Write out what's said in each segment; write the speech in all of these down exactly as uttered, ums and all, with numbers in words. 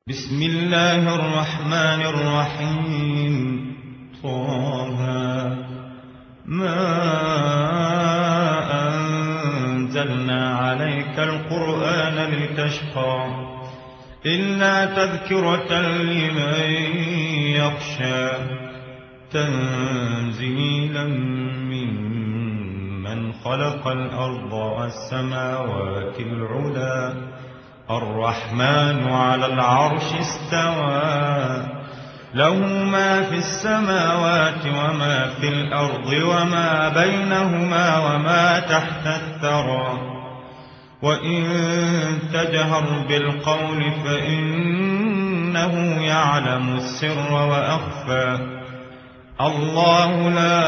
بسم الله الرحمن الرحيم. طه ما أنزلنا عليك القرآن لتشقى إلا تذكرة لمن يخشى تنزيلا ممن خلق الأرض والسماوات العلى الرحمن على العرش استوى له ما في السماوات وما في الأرض وما بينهما وما تحت الثرى وإن تجهر بالقول فإنه يعلم السر وأخفى الله لا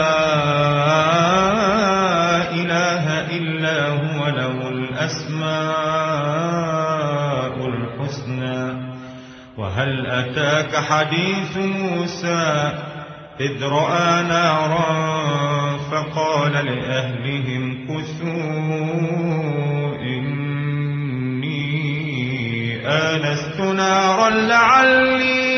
إله إلا هو له الأسماء الحسنى. وهل أتاك حديث موسى إذ رأى نارا فقال لأهلهم كثوا إني آنست نارا لعلي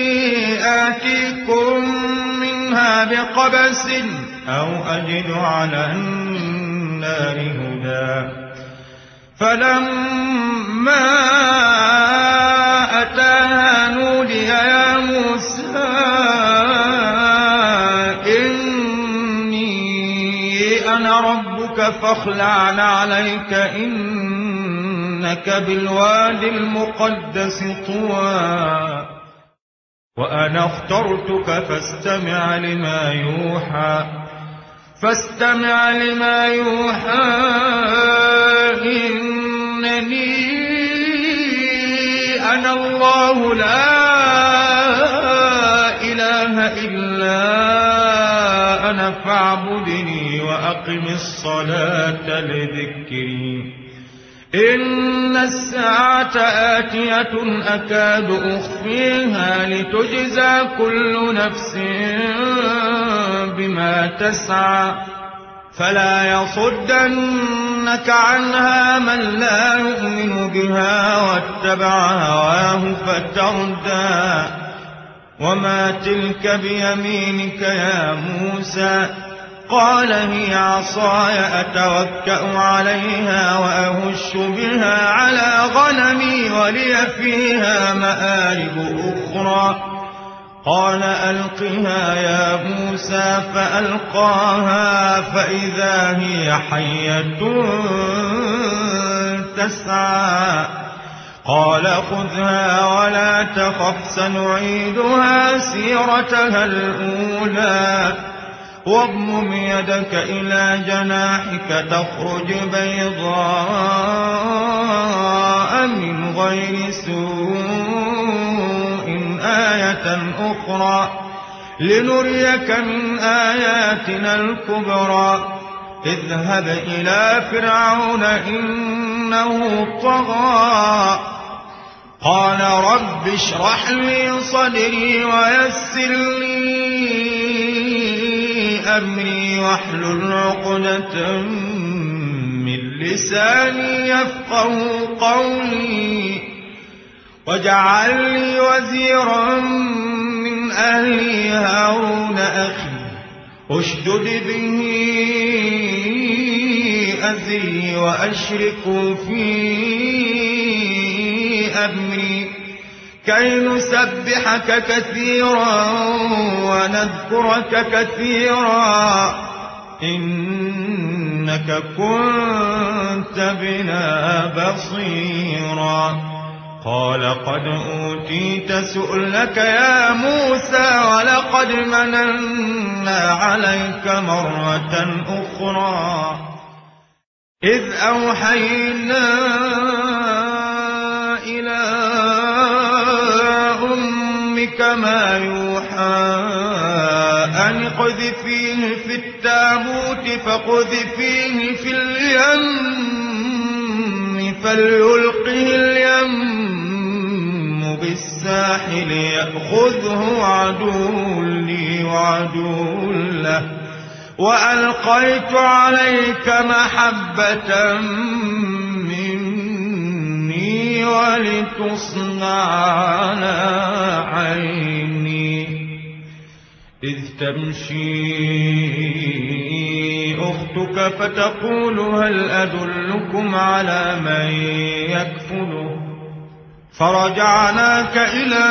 آتيكم منها بقبس أو أجد على النار هدى. فلما أتاها نودي يا موسى إني أنا ربك فاخلع عليك إنك بالوادي المقدس طوى وأنا اخترتك فاستمع لما يوحى فاستمع لما يوحى إنني أنا الله لا إله إلا أنا فاعبدني وأقم الصلاة لذكري إن الساعة آتية أكاد أخفيها لتجزى كل نفس بما تسعى فلا يصدنك عنها من لا يؤمن بها واتبع هواه فتردى. وما تلك بيمينك يا موسى قال هي عصاي أتوكأ عليها وأهش بها على غنمي ولي فيها مآرب أخرى. قال ألقها يا موسى فألقاها فإذا هي حية تسعى. قال خذها ولا تخف سنعيدها سيرتها الأولى واضمم يدك إلى جناحك تخرج بيضاء من غير سوء آية أخرى لنريك من آياتنا الكبرى. اذهب إلى فرعون إنه طغى قال رب اشرح لي صدري ويسر لي أمري واحلل عقدة من لساني يفقه قولي واجعل لي وزيرا من أهلي هارون أخي اشدد به أزري وأشركه في أمري كي نسبحك كثيرا ونذكرك كثيرا إنك كنت بنا بصيرا. قال قد أوتيت سؤلك يا موسى ولقد مننا عليك مرة أخرى إذ أوحينا إلى أمك ما يوحى أن اقذفيه في التابوت فاقذفيه في اليم فليلقه اليم بالساحل يأخذه عدو لي وعدو له وألقيت عليك محبة مني ولتصنع على عيني. إذ تمشي أختك فتقول هل أدلكم على من يكفله، فرجعناك إلى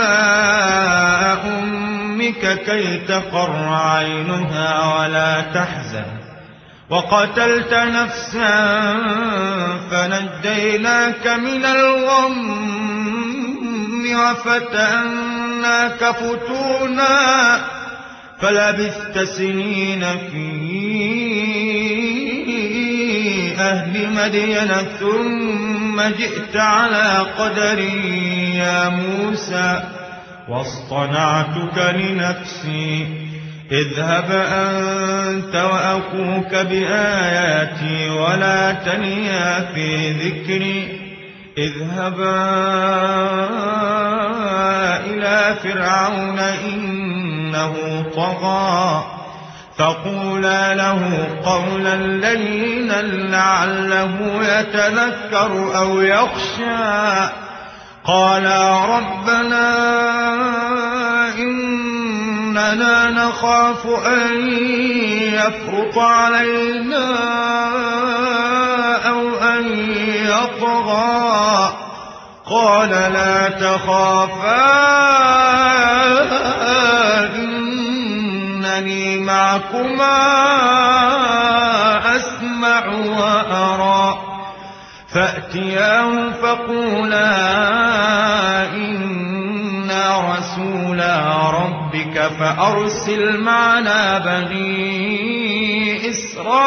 أمك كي تقر عينها ولا تحزن، وقتلت نفسا فنجيناك من الغم وفتناك فتونا، فلبثت سنين في أهل مدين ثم جئت على قدري يا موسى، واصطنعتك لنفسي. اذهب أنت وأخوك بآياتي ولا تنيا في ذكري. اذهبا إلى فرعون إنه طغى، فقولا له قولا لينا لعله يتذكر أو يخشى. قالا ربنا إننا نخاف أن يفرط علينا أو أن يطغى. قال لا تخافا إنني معكما أسمع وأرى. فأتياه فقولا إنا رسولا ربك فأرسل معنا بني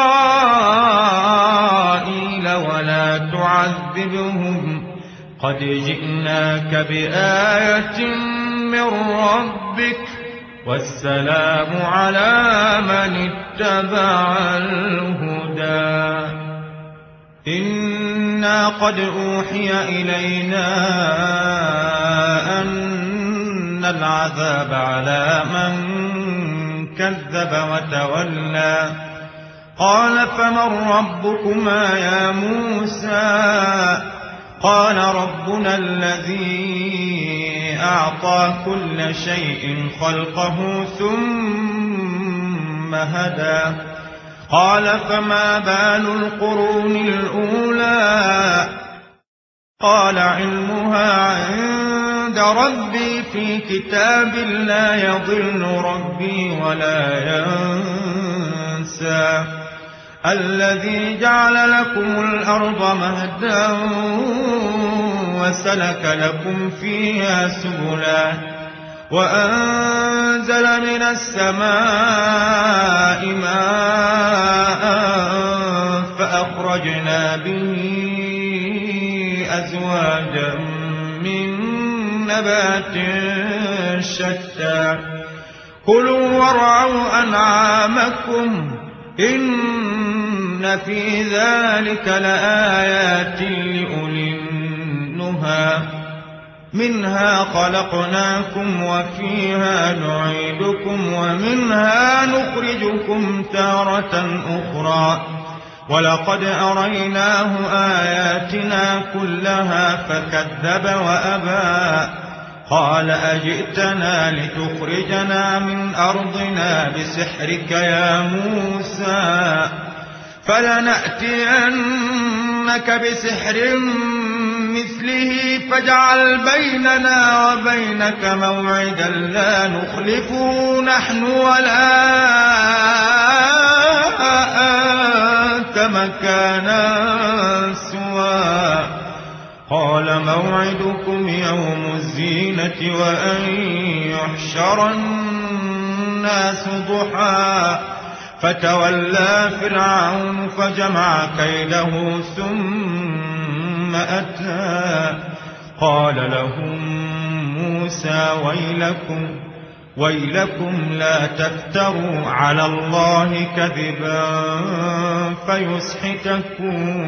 إسرائيل ولا تعذبهم قد جئناك بآية من ربك والسلام على من اتبع الهدى. إنا قد أوحي إلينا أن العذاب على من كذب وتولى. قال فمن ربكما يا موسى؟ قال ربنا الذي أعطى كل شيء خلقه ثم هدى. قال فما بال القرون الأولى؟ قال علمها عند ربي في كتاب لا يضل ربي ولا ينسى. الذي جعل لكم الأرض مهدا وسلك لكم فيها سبلا وأنزل من السماء ماء فأخرجنا به أزواجا من نبات شتى. كلوا وارعوا أنعامكم إن في ذلك لآيات لأولي النهى. منها خلقناكم وفيها نعيدكم ومنها نخرجكم تارة أخرى. ولقد أريناه آياتنا كلها فكذب وأبى. قال أجئتنا لتخرجنا من أرضنا بسحرك يا موسى؟ فلنأتينك بسحر مثله فاجعل بيننا وبينك موعدا لا نخلفه نحن ولا أنت مكانا سوى. قال موعدكم يوم الزينة وأن يحشر الناس ضحى. فتولى فرعون فجمع كيده ثم أتى. قال لهم موسى ويلكم ويلكم لا تفتروا على الله كذبا فيسحتكم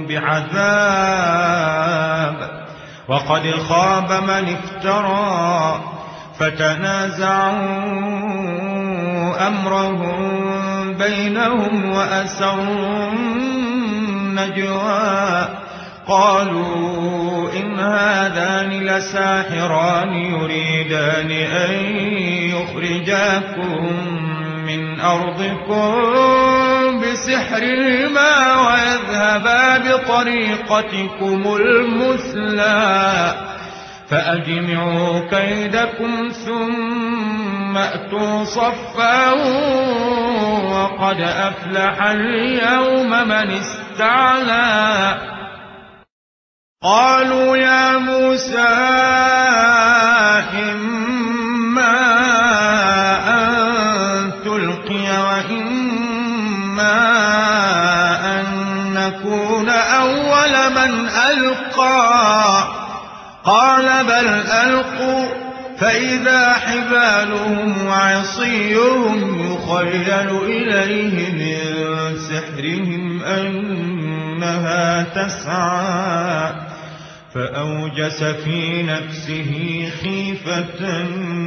بعذاب وقد خاب من افترى. فتنازعوا أمرهم بينهم وأسروا النجوى. قالوا إن هذان لساحران يريدان أن يخرجاكم من أرضكم بسحرهما ويذهبا بطريقتكم المثلى فأجمعوا كيدكم ثم أتوا صفا وقد أفلح اليوم من استعلى. قالوا يا موسى إما أن تلقي وإما أن نكون أول من ألقى قال بل ألقوا فإذا حبالهم وعصيهم يخيل إليه من سحرهم أنها تسعى فأوجس في نفسه خيفة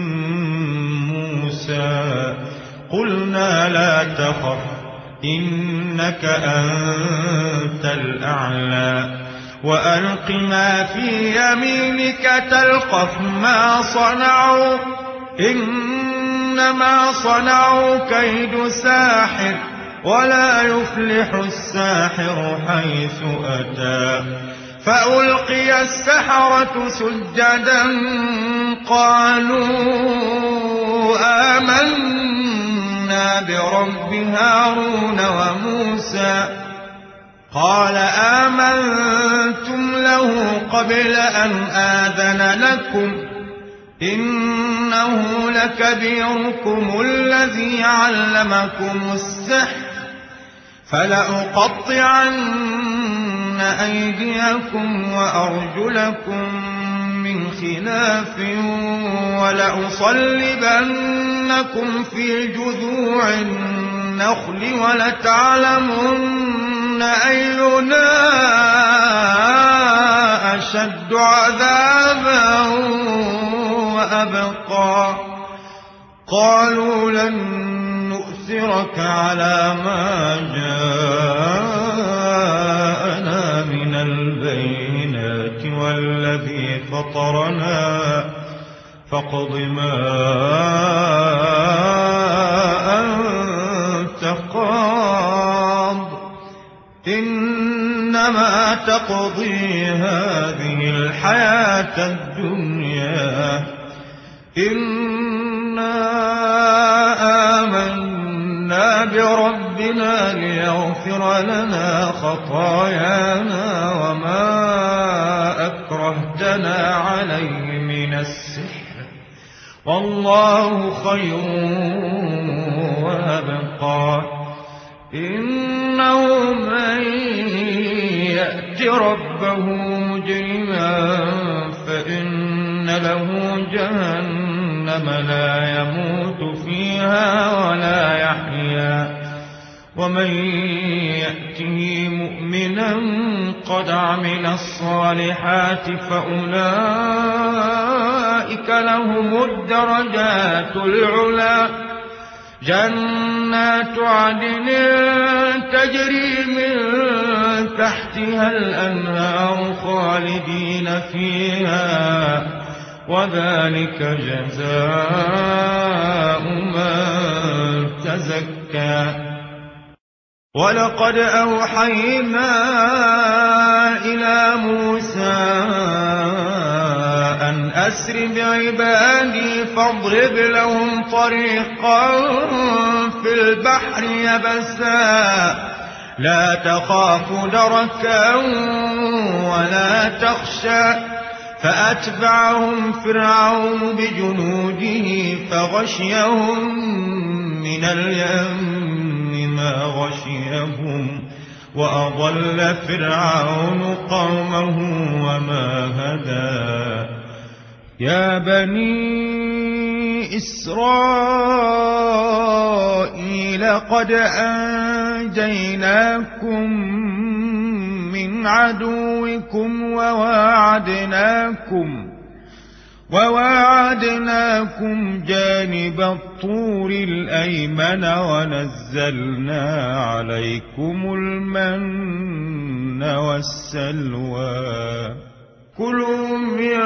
موسى قلنا لا تخف إنك أنت الأعلى وألق ما في يمينك تلقف ما صنعوا إنما صنعوا كيد ساحر ولا يفلح الساحر حيث أتى. فألقي السحرة سجدا قالوا آمنا برب هارون وموسى قال آمنتم له قبل أن آذن لكم إنه لكبيركم الذي علمكم السحر فلأقطعن أيديكم وأرجلكم من خلاف ولأصلبنكم في جذوع النخل ولتعلمن أينا أشد عذابا وأبقى. قالوا لن نؤثرك على ما جاءنا من البينات والذي فطرنا فاقض ما أنت قاض إنما تقضي هذه الحياة الدنيا إنا آمنا بربنا ليغفر لنا خطايانا وما أكرهتنا عليه من السحر والله خير وأبقى. إنه من يأت ربه مجرما فإن له جهنم لا يموت فيها ولا يحيا ومن يأته مؤمنا قد عمل الصالحات فأولئك لهم الدرجات العلى جنات عدن تجري من تحتها الأنهار خالدين فيها وذلك جزاء من تزكى. ولقد أوحينا إلى موسى أن أسر بعبادي فاضرب لهم طريقا في البحر يبسا لا تخاف دركا ولا تخشى فأتبعهم فرعون بجنوده فغشيهم من اليم ما غشيهم وأضل فرعون قومه وما هدى. يا بني إسرائيل قد أنجيناكم من عدوكم وواعدناكم وواعدناكم جانب الطور الأيمن ونزلنا عليكم المن والسلوى كلوا من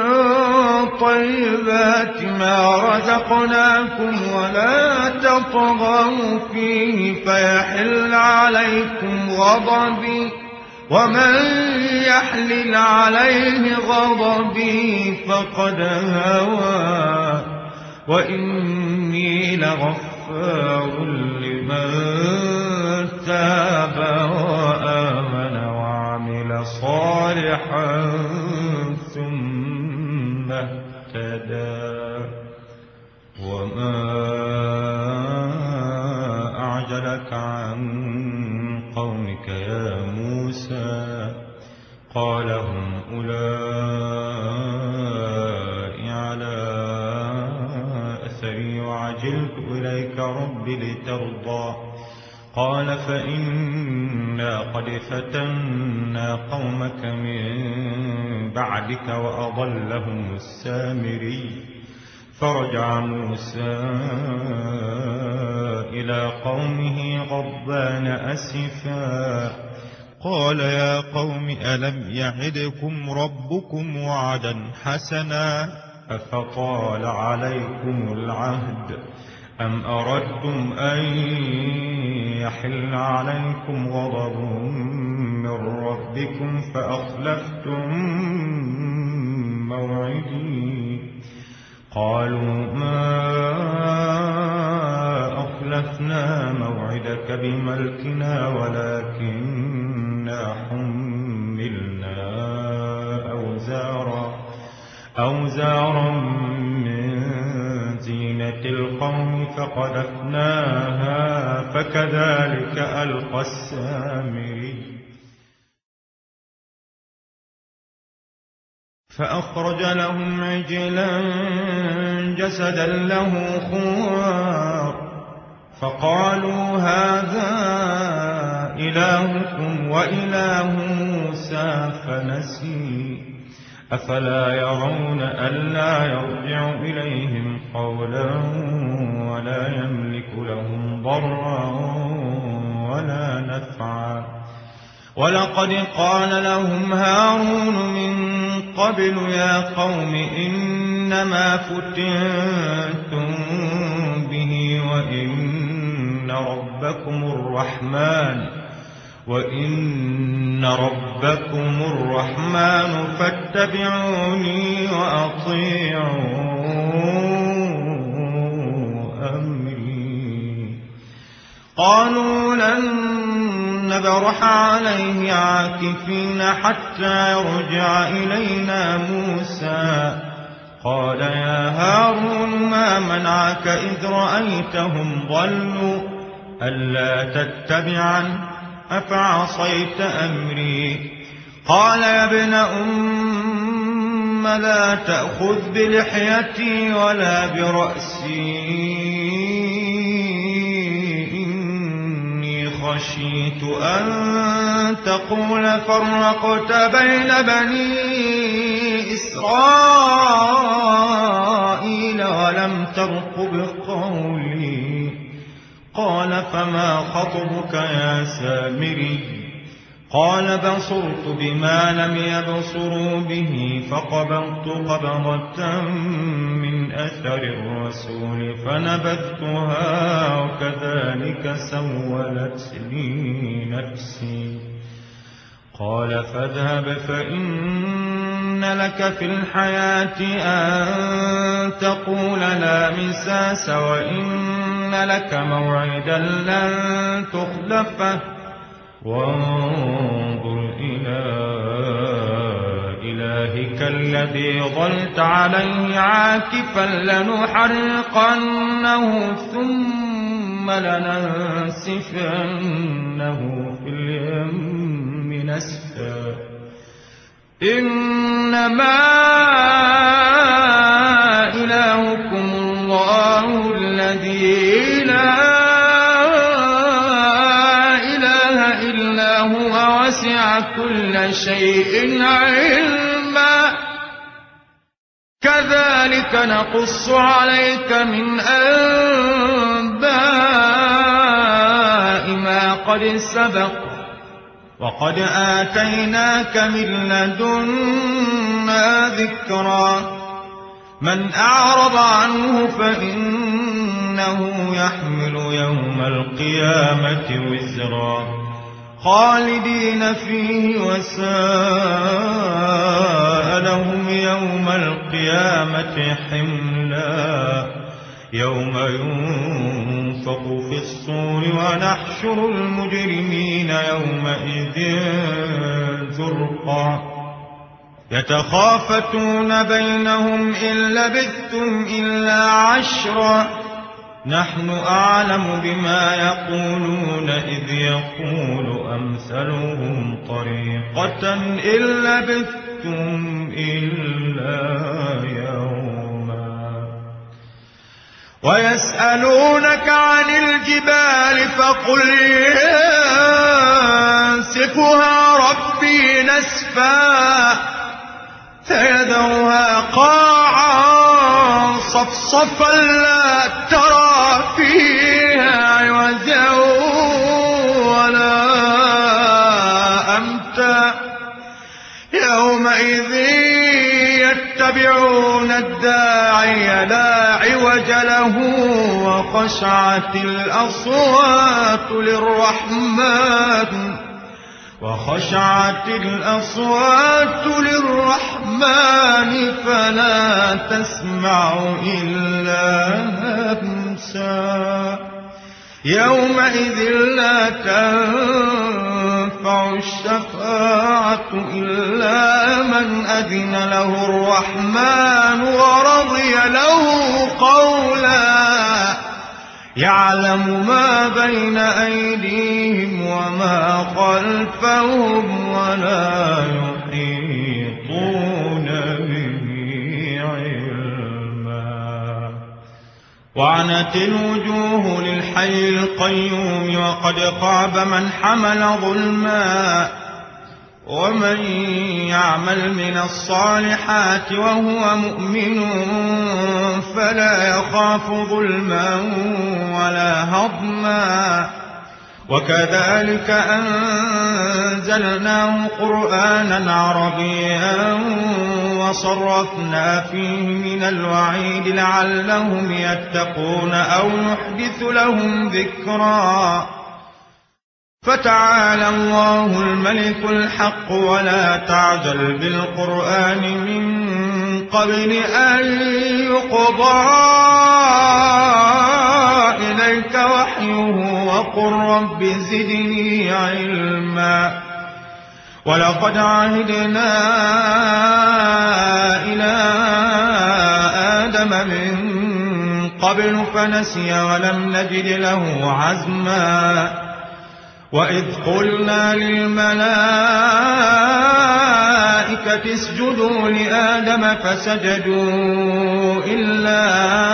طيبات ما رزقناكم ولا تطغوا فيه فيحل عليكم غضبي ومن يحلل عليه غضبي فقد هوى وإني لغفار لمن تاب وآمن وعمل صالحا ثم اهتدى وما أعجلك عن قومك يا موسى قال هم أولئك على أثري وعجلت إليك رب لترضى قال فإنا قد فتنا قومك من بعدك وأضلهم السامري فرجع موسى إلى قومه غضبان أسفا قال يا قوم ألم يعدكم ربكم وعدا حسنا أفطال عليكم العهد أم أردتم أن يحل عليكم غضب من ربكم فأخلفتم موعدي قالوا ما أخلفنا موعدك بملكنا ولكننا حملنا أوزارا أوزارا من زينة القوم فقذفناها فكذلك ألقى السامري فأخرج لهم عجلا جسدا له خوار فقالوا هذا إلهكم وإله موسى فنسي أفلا يرون ألا يرجع إليهم قولا ولا يملك لهم ضرا ولا نفعا ولقد قال لهم هارون من قبل يا قوم إنما فتنتم به وإن ربكم الرحمن وإن ربكم الرحمن فاتبعوني وأطيعوا أمري قالوا لن نبرح عليه عاكفين حتى يرجع إلينا موسى قال يا هارون ما منعك إذ رأيتهم ضلوا ألا تتبعن أفعصيت أمري قال يا ابن أم لا تأخذ بلحيتي ولا برأسي خشيت أن تقول فرقت بين بني إسرائيل ولم ترقب قولي قال فما خطبك يا سامري قال بصرت بما لم يبصروا به فقبضت قبضة من أثر الرسول فنبذتها وكذلك سولت لي نفسي قال فاذهب فإن لك في الحياة أن تقول لا مساس وإن لك موعدا لن تخلفه وانظر إلى إلهك الذي ظلت عليه عاكفا لنحرقنه ثم لننسفنه في اليم نسفا إنما إلهكم الله الذي لا وسع كل شيء علما كذلك كذلك نقص عليك من أنباء ما قد سبق وقد آتيناك من لدنا ذكرا من أعرض عنه فإنه يحمل يوم القيامة وزرا خالدين فيه وساء لهم يوم القيامة حملا يوم ينفخ في الصور ونحشر المجرمين يومئذ زرقا يتخافتون بينهم إن لبثتم إلا عشرا نحن أعلم بما يقولون إذ يقول أمثلهم طريقة إن لبثتم إلا يوما ويسألونك عن الجبال فقل ينسفها ربي نسفا فيذرها قاعا صفصفا لا ترى فيها عوجا ولا أمتا يومئذ يتبعون الداعي لا عوج له وخشعت الأصوات للرحمن وخشعت الأصوات للرحمن فلا تسمع إلا همسا يومئذ لا تنفع الشفاعة إلا من أذن له الرحمن ورضي له قولا يعلم ما بين أيديهم وما خلفهم ولا يحيطون به علما وعنت الوجوه للحي القيوم وقد خاب من حمل ظلما ومن يعمل من الصالحات وهو مؤمن فلا يخاف ظلما ولا هضما وكذلك أنزلناه قرآنا عربيا وصرفنا فيه من الوعيد لعلهم يتقون أو يحدث لهم ذكرا فتعالى الله الملك الحق ولا تعجل بالقرآن من قبل أن يقضى إليك وحيه وقل رب زدني علما ولقد عهدنا إلى آدم من قبل فنسي ولم نجد له عزما وإذ قلنا للملائكة اسجدوا لآدم فسجدوا إلا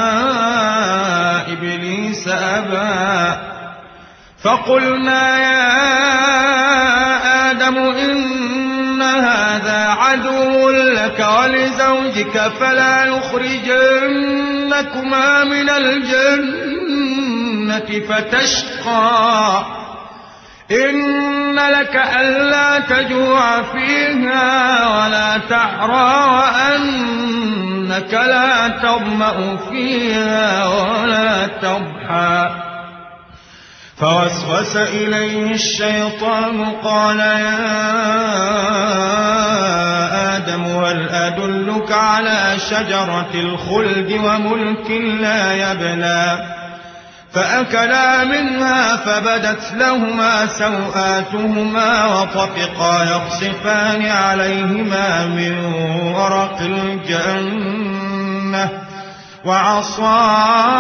إبليس أبى فقلنا يا آدم إن هذا عدو لك ولزوجك فلا يخرجنكما من الجنة فتشقى إن لك ألا تجوع فيها ولا تعرى وأنك لا تظمأ فيها ولا تضحى فوسوس إليه الشيطان قال يا آدم هل أدلك على شجرة الخلد وملك لا يبلى فأكلا منها فبدت لهما سوآتهما وطفقا يخصفان عليهما من ورق الجنة وعصى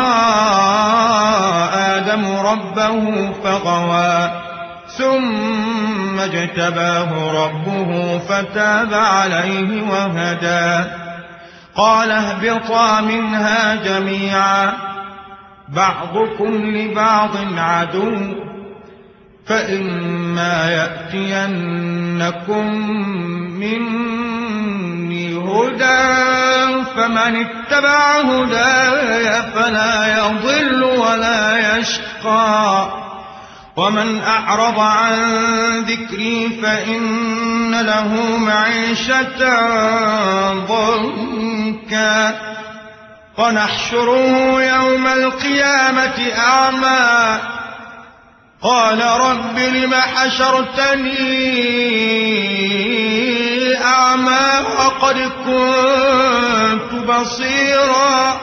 آدم ربه فغوى ثم اجتباه ربه فتاب عليه وهدى قال اهبطا منها جميعا بعضكم لبعض عدو فإما يأتينكم مني هدى هدى فمن اتبع هداي فلا يضل ولا يشقى ومن أعرض عن ذكري فإن له معيشة ضنكا ونحشره يوم القيامة أعمى قال رب لم حشرتني أعمى وقد كنت بصيرا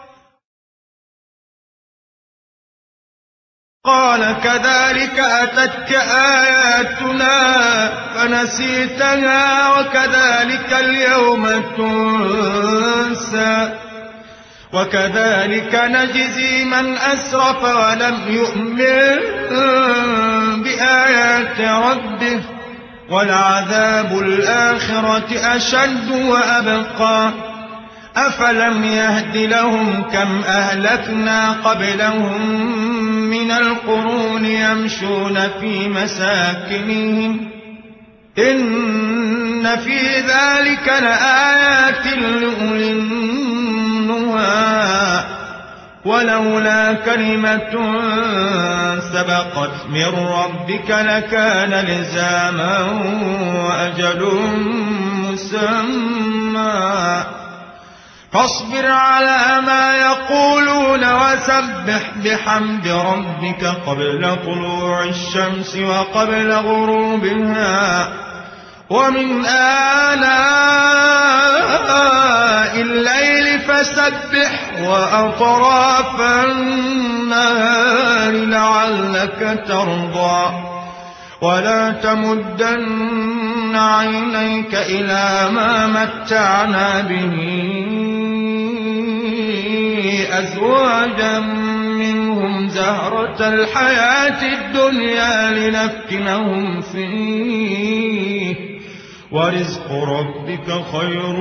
قال كذلك أتتك آياتنا فنسيتها وكذلك اليوم تنسى وكذلك نجزي من أسرف ولم يؤمن بآيات ربه ولعذاب الآخرة أشد وأبقى أفلم يهد لهم كم أهلكنا قبلهم من القرون يمشون في مساكنهم إن في ذلك لآيات لأولي النهى ولولا كلمة سبقت من ربك لكان لزاما وأجل مسمى فاصبر على ما يقولون وسبح بحمد ربك قبل طلوع الشمس وقبل غروبها ومن آلاء الليل فسبح وأطراف النهار لعلك ترضى ولا تمدن عينيك إلى ما متعنا به أزواجا منهم زهرة الحياة الدنيا لنفتنهم فيه ورزق ربك خير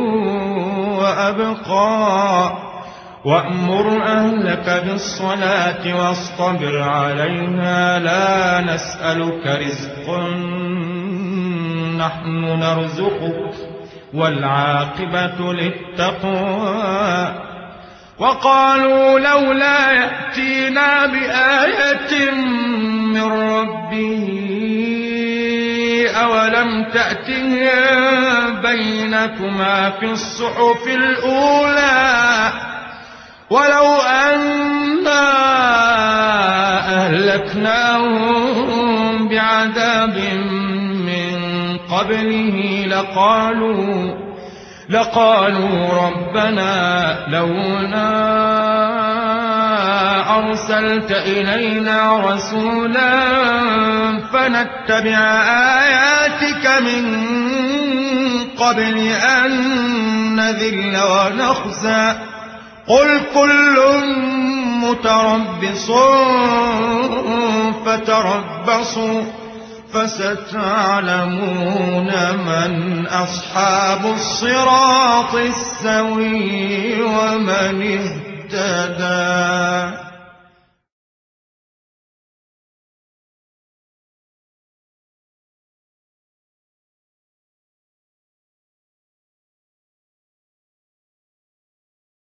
وأبقى وأمر أهلك بالصلاة واصطبر عليها لا نسألك رزقا نحن نرزقك والعاقبة للتقوى وقالوا لولا يأتينا بآية من ربه أولم تأتهم بينة ما في الصحف الأولى ولو أنا أهلكناهم بعذاب من قبله لقالوا لقالوا ربنا لولا أرسلت إلينا رسولا فنتبع آياتك من قبل أن نذل ونخزى قل كل متربص فتربصوا فستعلمون من أصحاب الصراط السوي ومن اهتدى.